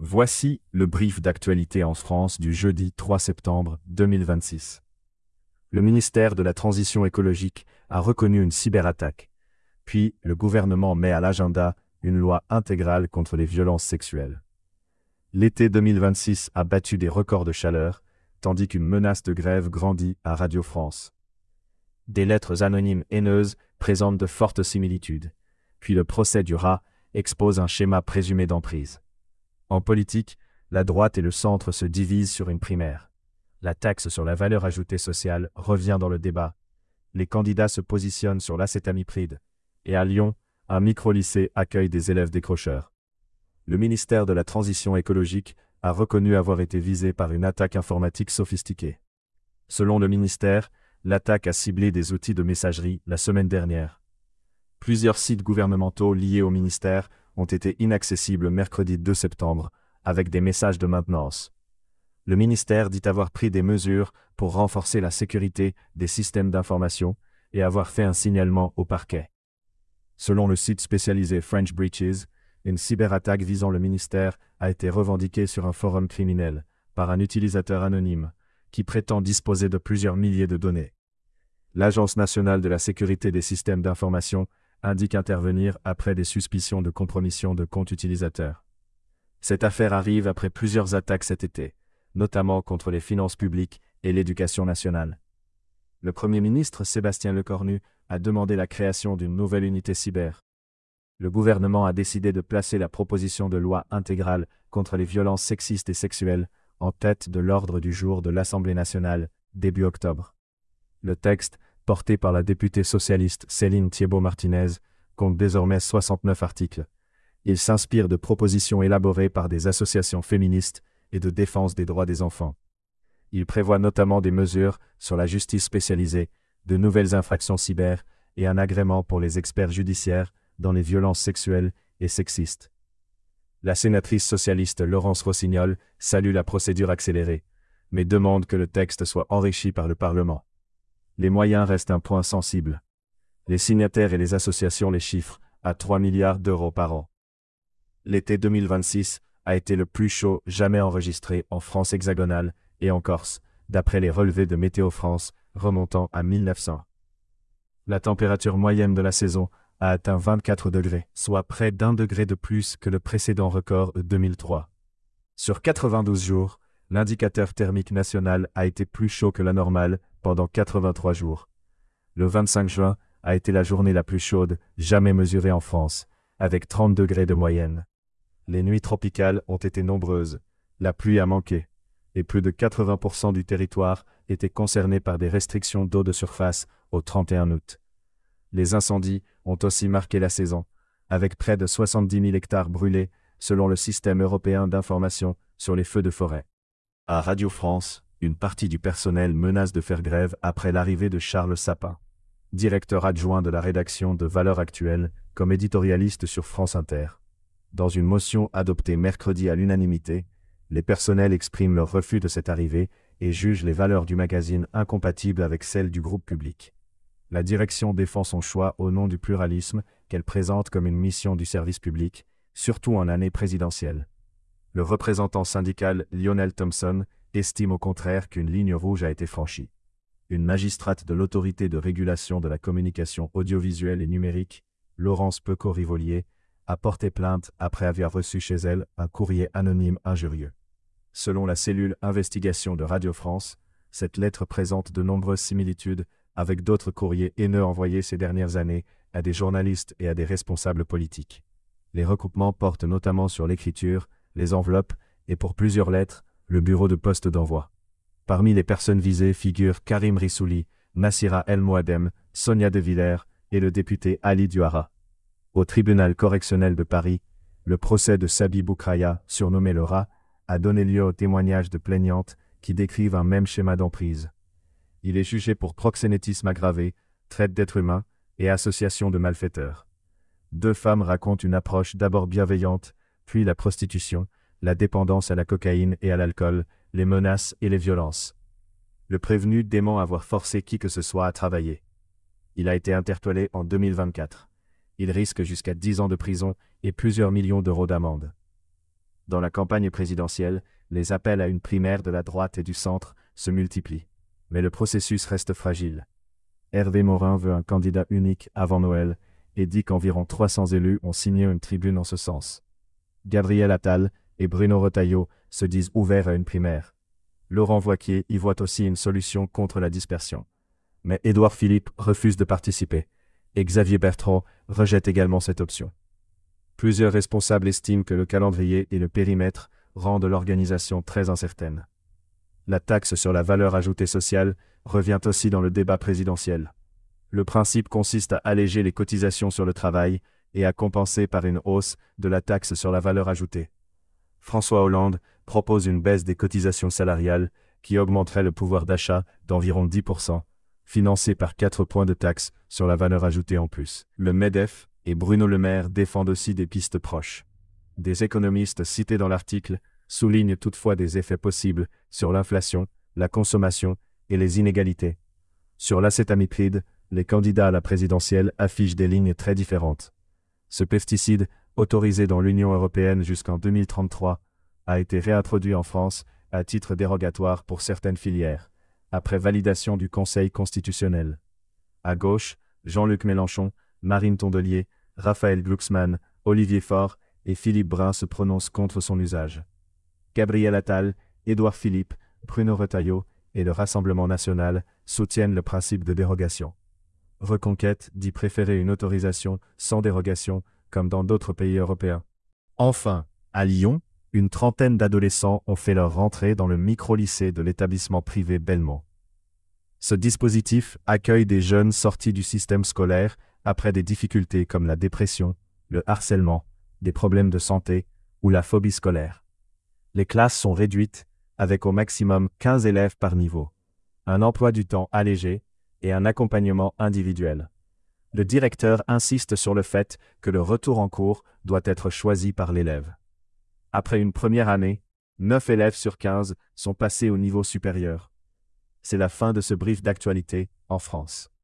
Voici le brief d'actualité en France du jeudi 3 septembre 2026. Le ministère de la Transition écologique a reconnu une cyberattaque. Puis, le gouvernement met à l'agenda une loi intégrale contre les violences sexuelles. L'été 2026 a battu des records de chaleur, tandis qu'une menace de grève grandit à Radio France. Des lettres anonymes haineuses présentent de fortes similitudes. Puis le procès du rat expose un schéma présumé d'emprise. En politique, la droite et le centre se divisent sur une primaire. La taxe sur la valeur ajoutée sociale revient dans le débat. Les candidats se positionnent sur l'acétamipride. Et à Lyon, un micro-lycée accueille des élèves décrocheurs. Le ministère de la Transition écologique a reconnu avoir été visé par une attaque informatique sophistiquée. Selon le ministère, l'attaque a ciblé des outils de messagerie la semaine dernière. Plusieurs sites gouvernementaux liés au ministère ont été inaccessibles mercredi 2 septembre, avec des messages de maintenance. Le ministère dit avoir pris des mesures pour renforcer la sécurité des systèmes d'information et avoir fait un signalement au parquet. Selon le site spécialisé French Breaches, une cyberattaque visant le ministère a été revendiquée sur un forum criminel par un utilisateur anonyme qui prétend disposer de plusieurs milliers de données. L'Agence nationale de la sécurité des systèmes d'information indique intervenir après des suspicions de compromission de comptes utilisateurs. Cette affaire arrive après plusieurs attaques cet été, notamment contre les finances publiques et l'éducation nationale. Le Premier ministre Sébastien Lecornu a demandé la création d'une nouvelle unité cyber. Le gouvernement a décidé de placer la proposition de loi intégrale contre les violences sexistes et sexuelles en tête de l'ordre du jour de l'Assemblée nationale début octobre. Le texte, porté par la députée socialiste Céline Thiébaut-Martinez, compte désormais 69 articles. Il s'inspire de propositions élaborées par des associations féministes et de défense des droits des enfants. Il prévoit notamment des mesures sur la justice spécialisée, de nouvelles infractions cyber et un agrément pour les experts judiciaires dans les violences sexuelles et sexistes. La sénatrice socialiste Laurence Rossignol salue la procédure accélérée, mais demande que le texte soit enrichi par le Parlement. Les moyens restent un point sensible. Les signataires et les associations les chiffrent à 3 milliards d'euros par an. L'été 2026 a été le plus chaud jamais enregistré en France hexagonale et en Corse, d'après les relevés de Météo France remontant à 1900. La température moyenne de la saison a atteint 24 degrés, soit près d'1 degré de plus que le précédent record de 2003. Sur 92 jours, l'indicateur thermique national a été plus chaud que la normale pendant 83 jours. Le 25 juin a été la journée la plus chaude jamais mesurée en France, avec 30 degrés de moyenne. Les nuits tropicales ont été nombreuses, la pluie a manqué, et plus de 80% du territoire était concerné par des restrictions d'eau de surface au 31 août. Les incendies ont aussi marqué la saison, avec près de 70 000 hectares brûlés, selon le système européen d'information sur les feux de forêt. À Radio France, une partie du personnel menace de faire grève après l'arrivée de Charles Sapin, directeur adjoint de la rédaction de Valeurs Actuelles, comme éditorialiste sur France Inter. Dans une motion adoptée mercredi à l'unanimité, les personnels expriment leur refus de cette arrivée et jugent les valeurs du magazine incompatibles avec celles du groupe public. La direction défend son choix au nom du pluralisme qu'elle présente comme une mission du service public, surtout en année présidentielle. Le représentant syndical Lionel Thompson estime au contraire qu'une ligne rouge a été franchie. Une magistrate de l'autorité de régulation de la communication audiovisuelle et numérique, Laurence Pecot-Rivolier, a porté plainte après avoir reçu chez elle un courrier anonyme injurieux. Selon la cellule investigation de Radio France, cette lettre présente de nombreuses similitudes avec d'autres courriers haineux envoyés ces dernières années à des journalistes et à des responsables politiques. Les recoupements portent notamment sur l'écriture, les enveloppes et pour plusieurs lettres, le bureau de poste d'envoi. Parmi les personnes visées figurent Karim Rissouli, Nassira El Moadem, Sonia De Villers et le député Ali Duara. Au tribunal correctionnel de Paris, le procès de Sabi Boukraya, surnommé le rat, a donné lieu au témoignage de plaignantes qui décrivent un même schéma d'emprise. Il est jugé pour proxénétisme aggravé, traite d'êtres humains et association de malfaiteurs. 2 femmes racontent une approche d'abord bienveillante, puis la prostitution, la dépendance à la cocaïne et à l'alcool, les menaces et les violences. Le prévenu dément avoir forcé qui que ce soit à travailler. Il a été interpellé en 2024. Il risque jusqu'à 10 ans de prison et plusieurs millions d'euros d'amende. Dans la campagne présidentielle, les appels à une primaire de la droite et du centre se multiplient. Mais le processus reste fragile. Hervé Morin veut un candidat unique avant Noël et dit qu'environ 300 élus ont signé une tribune en ce sens. Gabriel Attal et Bruno Retailleau se disent ouverts à une primaire. Laurent Wauquiez y voit aussi une solution contre la dispersion. Mais Édouard Philippe refuse de participer, et Xavier Bertrand rejette également cette option. Plusieurs responsables estiment que le calendrier et le périmètre rendent l'organisation très incertaine. La taxe sur la valeur ajoutée sociale revient aussi dans le débat présidentiel. Le principe consiste à alléger les cotisations sur le travail et à compenser par une hausse de la taxe sur la valeur ajoutée. François Hollande propose une baisse des cotisations salariales qui augmenterait le pouvoir d'achat d'environ 10%, financée par 4 points de taxe sur la valeur ajoutée en plus. Le MEDEF et Bruno Le Maire défendent aussi des pistes proches. Des économistes cités dans l'article soulignent toutefois des effets possibles sur l'inflation, la consommation et les inégalités. Sur l'acétamipride, les candidats à la présidentielle affichent des lignes très différentes. Ce pesticide, autorisé dans l'Union européenne jusqu'en 2033, a été réintroduit en France à titre dérogatoire pour certaines filières, après validation du Conseil constitutionnel. À gauche, Jean-Luc Mélenchon, Marine Tondelier, Raphaël Glucksmann, Olivier Faure et Philippe Brun se prononcent contre son usage. Gabriel Attal, Édouard Philippe, Bruno Retailleau et le Rassemblement national soutiennent le principe de dérogation. Reconquête dit préférer une autorisation sans dérogation, comme dans d'autres pays européens. Enfin, à Lyon, une trentaine d'adolescents ont fait leur rentrée dans le micro-lycée de l'établissement privé Belmont. Ce dispositif accueille des jeunes sortis du système scolaire après des difficultés comme la dépression, le harcèlement, des problèmes de santé ou la phobie scolaire. Les classes sont réduites, avec au maximum 15 élèves par niveau, un emploi du temps allégé et un accompagnement individuel. Le directeur insiste sur le fait que le retour en cours doit être choisi par l'élève. Après une première année, 9 élèves sur 15 sont passés au niveau supérieur. C'est la fin de ce brief d'actualité en France.